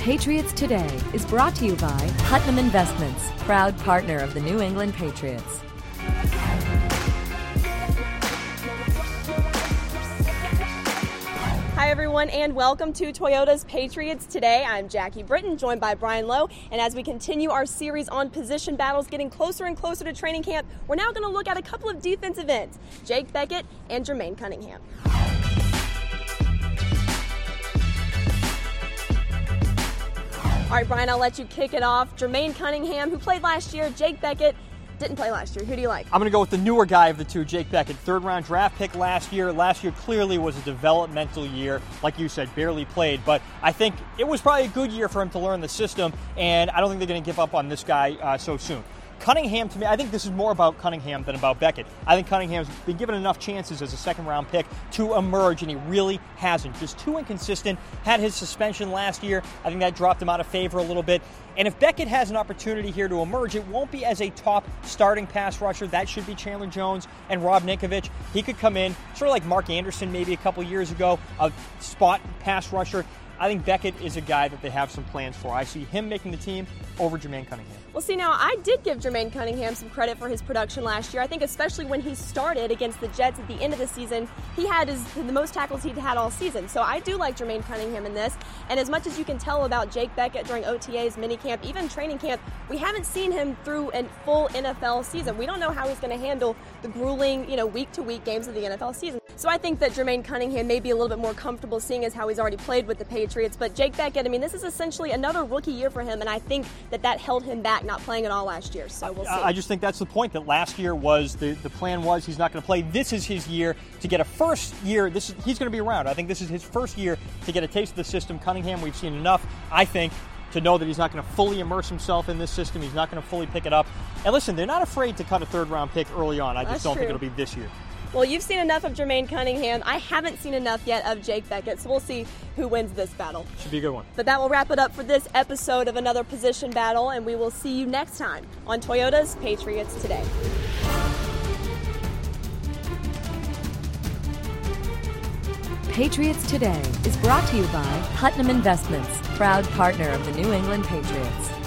Patriots Today is brought to you by Putnam Investments, proud partner of the New England Patriots. Hi everyone, and welcome to Toyota's Patriots Today. I'm Jackie Britton, joined by Brian Lowe, and as we continue our series on position battles, getting closer and closer to training camp, we're now going to look at a couple of defensive ends, Jake Bequette and Jermaine Cunningham. All right, Brian, I'll let you kick it off. Jermaine Cunningham, who played last year, Jake Bequette didn't play last year. Who do you like? I'm going to go with the newer guy of the two, Jake Bequette. Third-round draft pick last year. Last year clearly was a developmental year. Like you said, barely played. But I think it was probably a good year for him to learn the system, and I don't think they're going to give up on this guy so soon. Cunningham, to me, I think this is more about Cunningham than about Bequette. I think Cunningham's been given enough chances as a second-round pick to emerge, and he really hasn't. Just too inconsistent. Had his suspension last year. I think that dropped him out of favor a little bit. And if Bequette has an opportunity here to emerge, it won't be as a top starting pass rusher. That should be Chandler Jones and Rob Ninkovich. He could come in, sort of like Mark Anderson maybe a couple years ago, a spot pass rusher. I think Bequette is a guy that they have some plans for. I see him making the team over Jermaine Cunningham. Well, see, now, I did give Jermaine Cunningham some credit for his production last year. I think especially when he started against the Jets at the end of the season, he had the most tackles he'd had all season. So I do like Jermaine Cunningham in this. And as much as you can tell about Jake Bequette during OTAs, minicamp, even training camp, we haven't seen him through a full NFL season. We don't know how he's going to handle the grueling, week-to-week games of the NFL season. So I think that Jermaine Cunningham may be a little bit more comfortable seeing as how he's already played with the Patriots. But Jake Bequette, this is essentially another rookie year for him, and I think that held him back not playing at all last year. So we'll see. I just think that's the point, that last year was the plan was he's not going to play. This is his year to get a first year. He's going to be around. I think this is his first year to get a taste of the system. Cunningham, we've seen enough, I think, to know that he's not going to fully immerse himself in this system. He's not going to fully pick it up. And listen, they're not afraid to cut a third-round pick early on. I just don't think it'll be this year. Well, you've seen enough of Jermaine Cunningham. I haven't seen enough yet of Jake Bequette, so we'll see who wins this battle. Should be a good one. But that will wrap it up for this episode of Another Position Battle, and we will see you next time on Toyota's Patriots Today. Patriots Today is brought to you by Putnam Investments, proud partner of the New England Patriots.